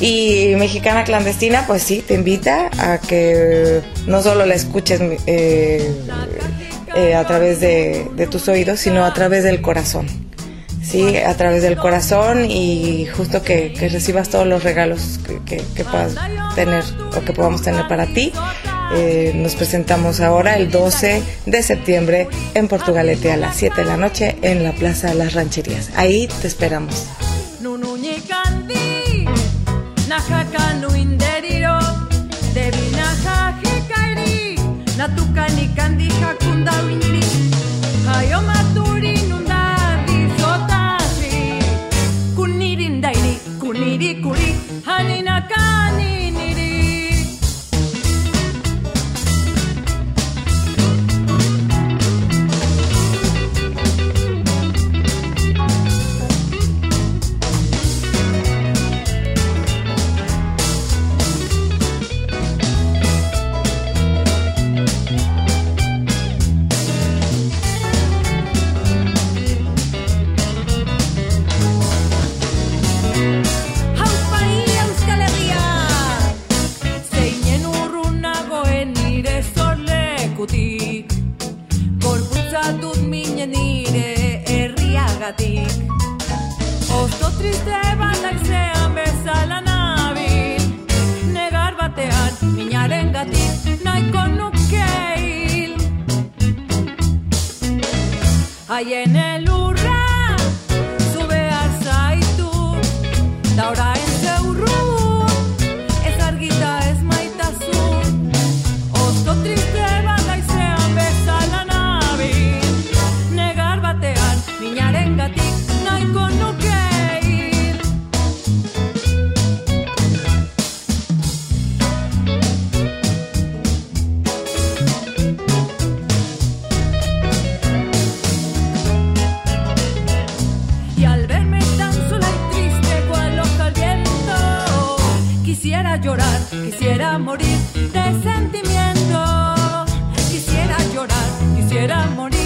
Y Mexicana Clandestina, pues sí, te invita a que no solo la escuches a través de tus oídos, sino a través del corazón. Sí, a través del corazón, y justo que recibas todos los regalos que puedas tener o que podamos tener para ti. Nos presentamos ahora el 12 de septiembre en Portugalete a las 7 de la noche en la Plaza de las Rancherías. Ahí te esperamos. Oso triste batak zean bezala nabil, negar batean minaren gatik nahiko nuke hil. Haien elurra zu behar zaitu, da orain zeurru ez argita ez maitasun. Oso triste batak zean bezala nabil, negar batean minaren gatik nahiko nuke. Llorar, quisiera morir de sentimiento. Quisiera llorar, quisiera morir.